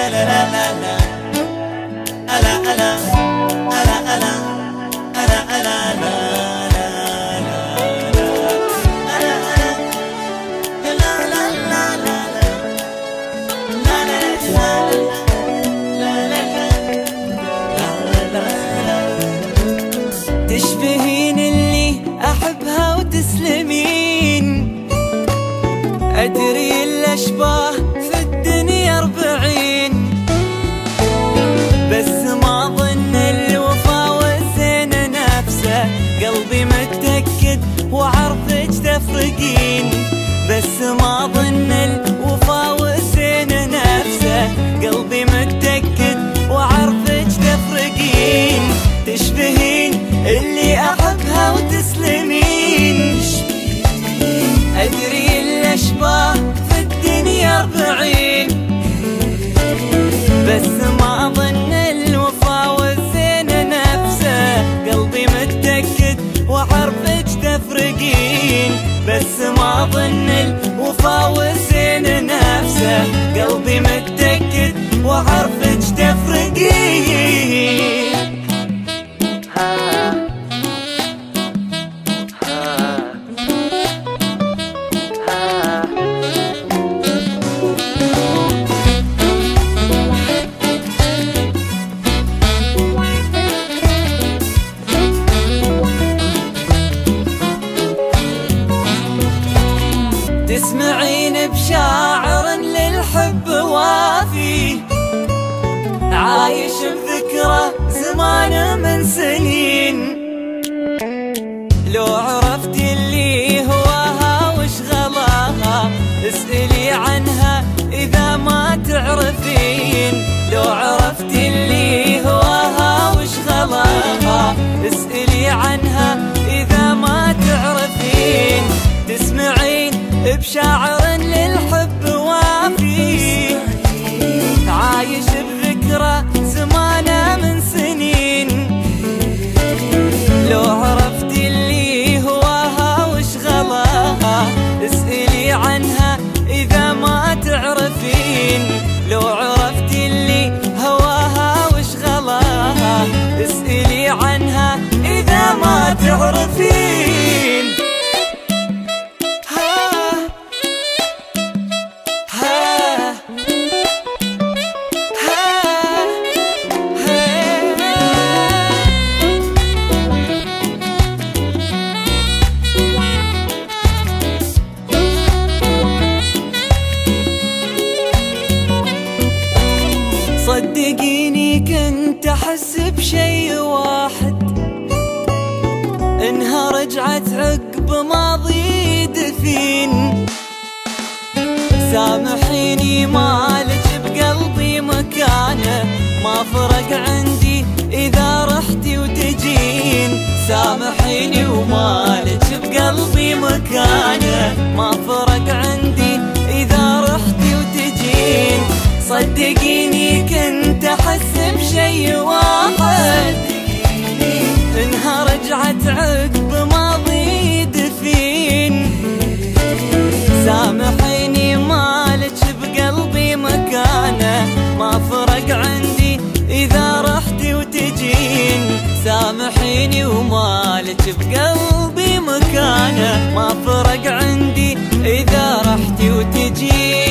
تشبهين اللي أحبها وتسلمين، أدري الأشباه في الدنيا 40، بس ما ظن الوفا والزين نفسه، قلبي متأكد وعرفك تفرقين، بس ما ظن الوفا والزين نفسه، قلبي متأكد وعرفك تفرقين. تشبهين اللي أحبها وتسلمين، أدري الأشباه في الدنيا 40، بس ما ظن الوفا والزين نفسه، قلبي متأكد وعرفك تفرقين، بس ما ظن الوفا والزين نفسه، قلبي متأكد وعرفك تفرقين. تسمعين بشاعر للحب وافي، عايش بذكرى زمان من سنين، لو عرفتي اللي هواها وش غلاها، اسألي عنها إذا ما تعرفين، لو عرفتي اللي هواها وش غلاها، اسألي عنها إذا ما تعرفين. تسمعين بشاعر للحب وافي، عايش بذكرى زمانه من سنين، لو عرفتي اللي هواها وش غلاها، اسألي عنها إذا ما تعرفين، لو عرفتي اللي هواها وش غلاها، اسألي عنها إذا ما تعرفين. صدقيني كنت أحس بشي واحد، إنها رجعت عقب ماضي دفين، سامحيني مالك بقلبي مكانه، ما فرق عندي إذا رحتي وتجين، سامحيني ومالك بقلبي مكانه، ما فرق عندي إذا رحتي وتجين. صدقيني كنت أحس بشي واحد، إنها رجعت عقب ماضي دفين، سامحيني مالك بقلبي مكانه، ما فرق عندي إذا رحتي وتجين، سامحيني ومالك بقلبي مكانه، ما فرق عندي إذا رحتي وتجين.